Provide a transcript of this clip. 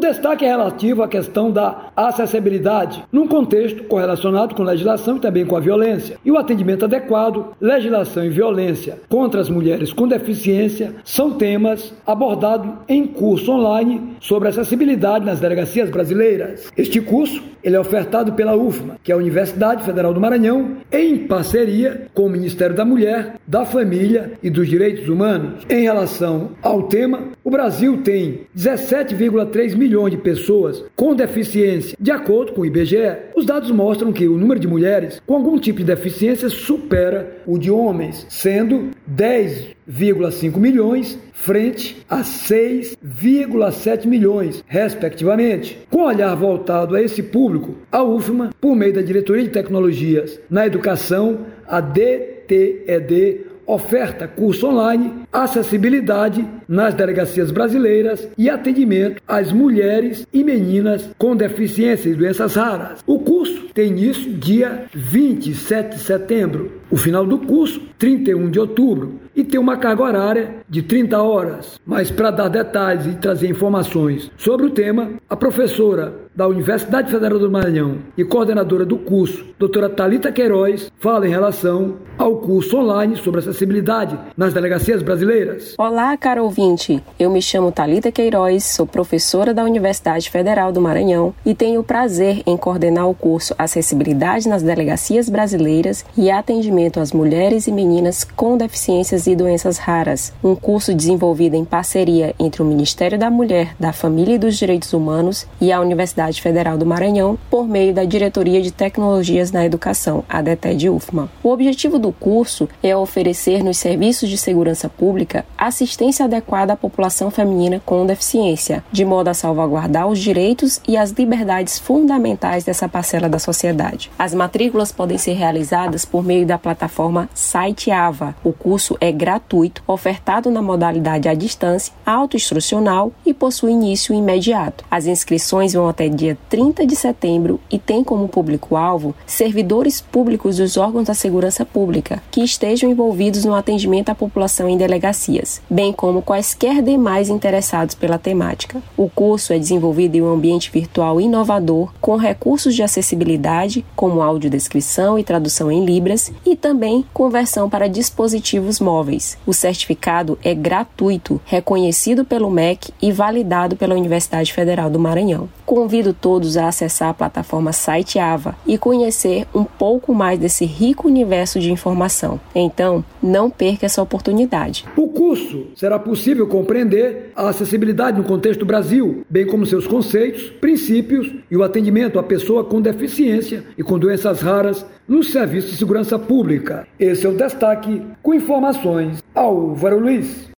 destaque é relativo à questão da acessibilidade, num contexto correlacionado com legislação e também com a violência. E o atendimento adequado, legislação e violência contra as mulheres com deficiência são temas abordados em curso online sobre acessibilidade nas delegacias brasileiras. Este curso ele é ofertado pela UFMA, que é a Universidade Federal do Maranhão, em parceria com o Ministério da Mulher, da Família e dos Direitos Humanos. Em relação ao tema, o Brasil tem 17,3 milhões de pessoas com deficiência, de acordo com o IBGE. Os dados mostram que o número de mulheres com algum tipo de deficiência supera o de homens, sendo 10,5 milhões frente a 6,7 milhões, respectivamente. Com o olhar voltado a esse público, a UFMA, por meio da Diretoria de Tecnologias na Educação, a DTED, oferta curso online, acessibilidade nas delegacias brasileiras e atendimento às mulheres e meninas com deficiência e doenças raras. O curso tem início dia 27 de setembro, o final do curso 31 de outubro e tem uma carga horária de 30 horas. Mas para dar detalhes e trazer informações sobre o tema, a professora da Universidade Federal do Maranhão e coordenadora do curso, doutora Thalita Queiroz, fala em relação ao curso online sobre acessibilidade nas delegacias brasileiras. Olá, caro ouvinte. Eu me chamo Thalita Queiroz, sou professora da Universidade Federal do Maranhão e tenho o prazer em coordenar o curso Acessibilidade nas Delegacias Brasileiras e Atendimento às Mulheres e Meninas com Deficiências e Doenças Raras, um curso desenvolvido em parceria entre o Ministério da Mulher, da Família e dos Direitos Humanos e a Universidade Federal do Maranhão, por meio da Diretoria de Tecnologias na Educação, a DTED-UFMA. O objetivo do curso é oferecer nos serviços de segurança pública assistência adequada à população feminina com deficiência, de modo a salvaguardar os direitos e as liberdades fundamentais dessa parcela da sociedade. As matrículas podem ser realizadas por meio da plataforma Site Ava. O curso é gratuito, ofertado na modalidade à distância, autoinstrucional e possui início imediato. As inscrições vão até dia 30 de setembro e tem como público-alvo servidores públicos dos órgãos da segurança pública que estejam envolvidos no atendimento à população em delegacias, bem como quaisquer demais interessados pela temática. O curso é desenvolvido em um ambiente virtual inovador, com recursos de acessibilidade, como audiodescrição e tradução em Libras, e também conversão para dispositivos móveis. O certificado é gratuito, reconhecido pelo MEC e validado pela Universidade Federal do Maranhão. Convido todos a acessar a plataforma Site Ava e conhecer um pouco mais desse rico universo de informação. Então, não perca essa oportunidade. O curso será possível compreender a acessibilidade no contexto Brasil, bem como seus conceitos, princípios e o atendimento à pessoa com deficiência e com doenças raras nos serviços de segurança pública. Esse é o destaque com informações. Álvaro Luiz.